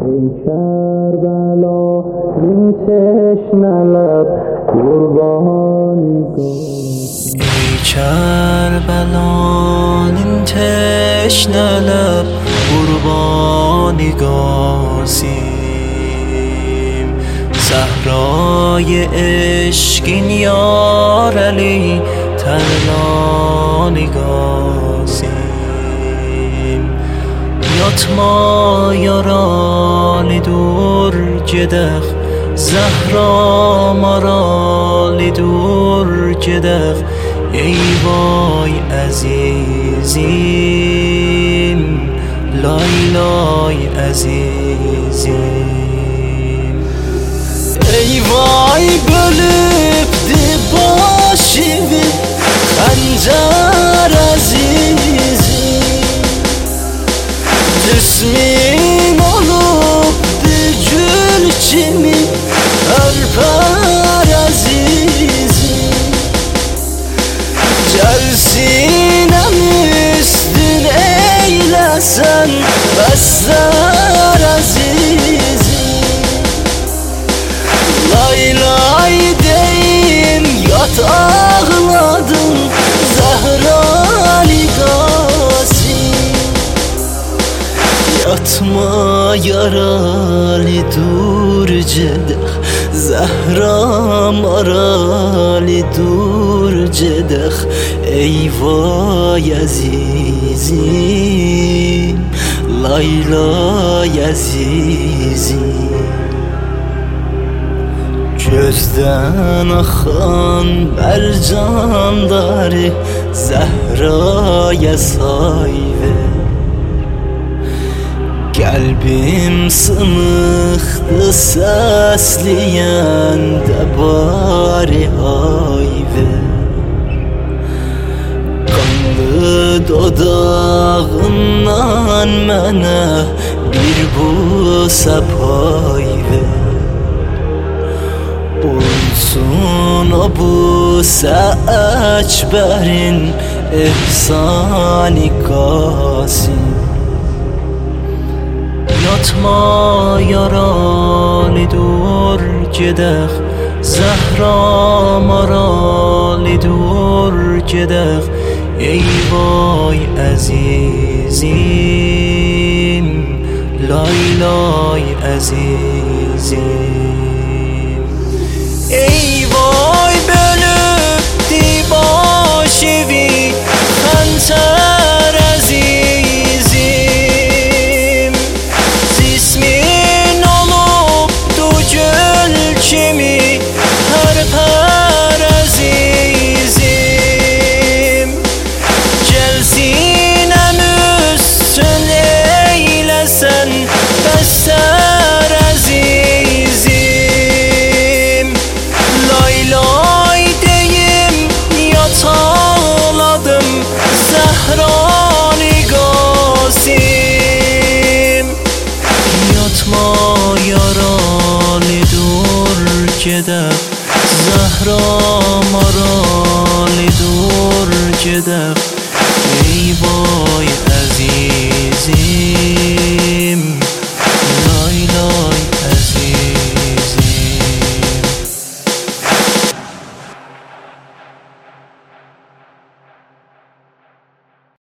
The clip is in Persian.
ای کربلا این تشنه لب قربانی گاسی، ای کربلا این تشنه لب قربانی گاسیم. زهرای عشقین یار علی ترلانی گاسیم. یاتما یارالی دور جدخ زهرا مارالی دور جدخ ای وای عزیزیم لای لای عزیزیم. ای وای بلبdi başımı خنجر عزیزim. Cismin olubdi gül kimi örper azizim. Gelsin üstün eylesen besler azizim. Lay lay deyim yat ağladım Zehrali Gasim. Yatma yarali dur cedeh Zehra marali dur cedeh ey vay azizim lay lay azizim. Gözden akan mercanları Zehra'ya sayve. Kalbim sınıktı sesleyen de bari hayve. Kanlı dodağından mene bir busa payve. Olsun o busa ekberin ihsani Gasim. Yatma yarali dur cedeh Zehra marali dur cedeh ey vay azizim lay lay azizim. Ey vay bölüpdi başımı